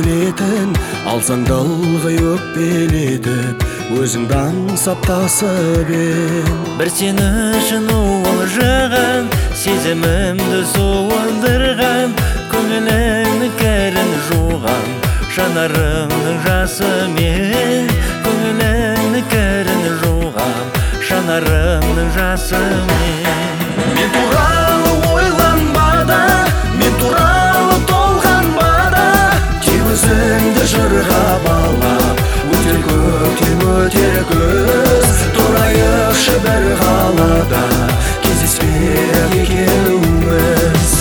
келетін, алсаң да ылғи өкпелетіп, өзіңді аңсап тасып бір сен үшін уылжыған, сезімімді суылдырған, көңіліңнің кәрін жуған, жанарымның жасымен, көңіліңнің кәрін жуған, жанарымның жасымен. Мен туралы ойланбада, мен туралы толғанбада, тек өзіңді жырға балап, өтер көктем өтер күз, тұрайықшы бір қалада, кездеспек екеуміз.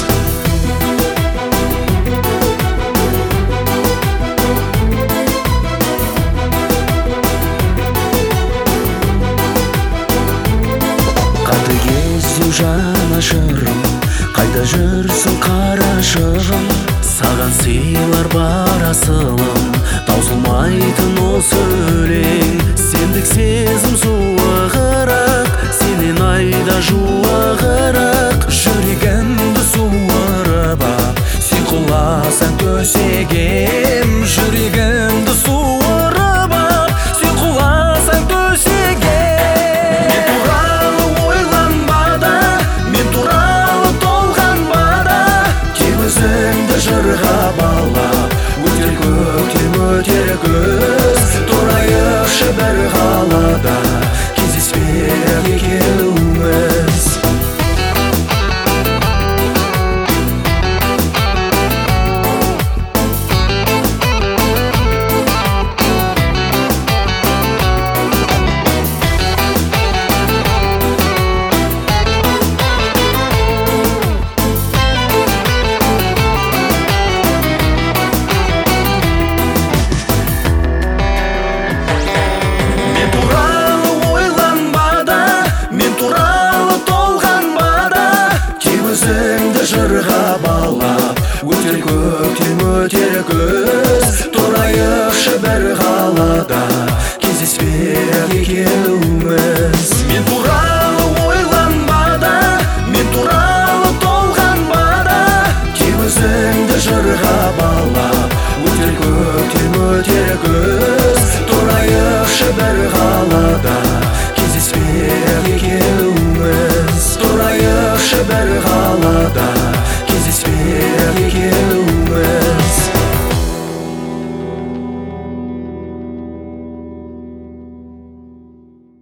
Жанашырым, қайда жүрсің қарашығым, саған сыйлар бар асылым, таусылмайтын осы өлең. Сендік сезім суығырақ, сенен айда жуығырақ, жүрегімді суырып ап, сен құласаң төсегем. Жүрегімді суырып ап, сен құласаң төсегем. Өзіңді жырға балап, өтер көктем өтер күз, тұрайықшы бір қалада, кездеспек екеуміз. Өзіңді жырға балап, өтер көктем өтер күз, тұрайықшы бір қалада, кездеспек екеуміз. Мен туралы ойланбада, мен туралы толғанбада, тек өзіңді жырға балап, өтер көктем өтер күз, тұрайықшы бір қалада, кездеспек екеуміз. Тұрайықшы бір қалада, кездеспек екеуміз.